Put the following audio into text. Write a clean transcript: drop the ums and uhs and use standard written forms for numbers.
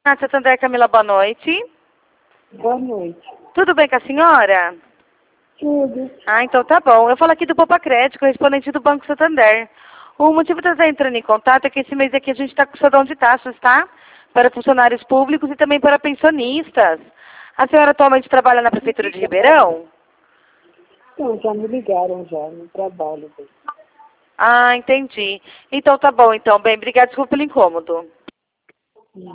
Santander, Camila, boa noite. Boa noite. Tudo bem com a senhora? Tudo. Então tá bom. Eu falo aqui do Poupa Crédito, correspondente do Banco Santander. O motivo de eu estar entrando em contato é que esse mês aqui a gente está com sodão de taxas, tá? Para funcionários públicos e também para pensionistas. A senhora atualmente trabalha na Prefeitura de Ribeirão? Não, já me ligaram já, no trabalho. Entendi. Então tá bom, então. Bem, obrigada, desculpa pelo incômodo.